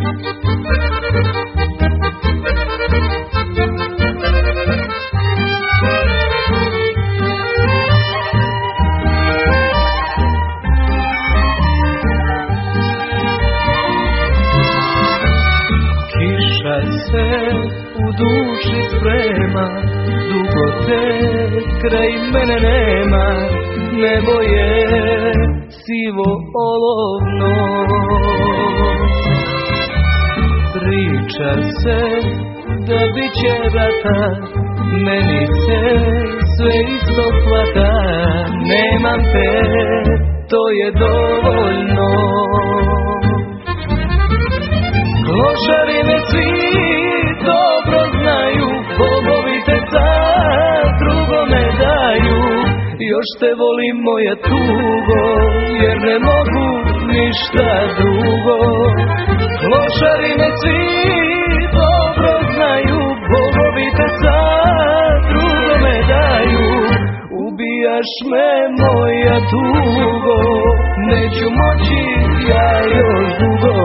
U duši sprema, dugo te kraj mene nema, nebo je sivo olovno. Priča se da bit će rata, meni se sve isto hvata, nemam te, to je dovoljno. Klošari me svi dobro znaju, bogovi te sad drugome daju. Još te volim moja tugo, jer ne mogu ništa drugo. Klošari me svi dobro znaju, bogovi te sad drugome daju. Ubijaš me moja tugo, neću moći ja još dugo.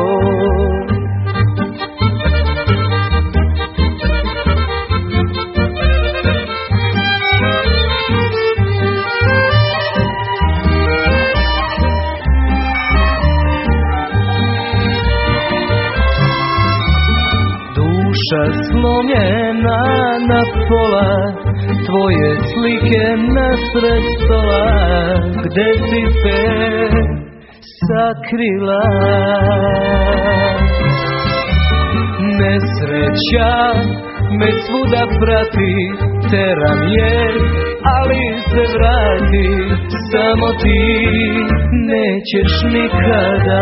Duša slomljena na pola, tvoje slike nasred stola, gde si se sakrila. Nesreća me svuda prati, teram je, ali se vrati, samo ti nećeš nikada.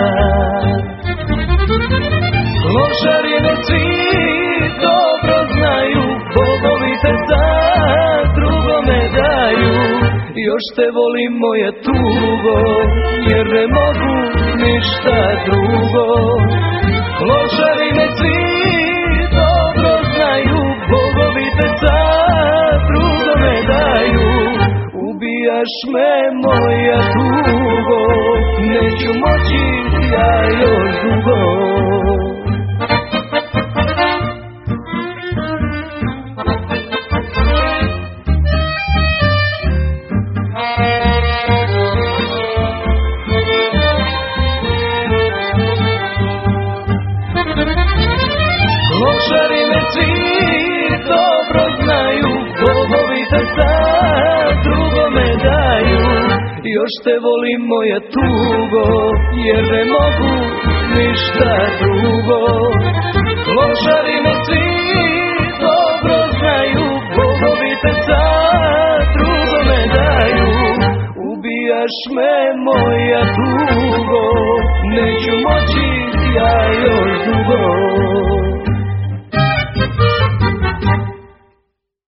Klošari me svi dobro znaju, bogovi te sad drugome daju. Još te volim moja tugo, jer ne mogu ništa drugo. Klošari me svi dobro znaju, bogovi te sad drugome daju. Ubijaš me moja tugo, neću moći ja još dugo. Klošari me svi dobro znaju, bogovi te sad drugome daju. Još te volim moja tugo, jer ne mogu ništa drugo. Klošari me svi dobro znaju, bogovi te sad drugome daju. Ubijaš me moja tugo, neću moći ja još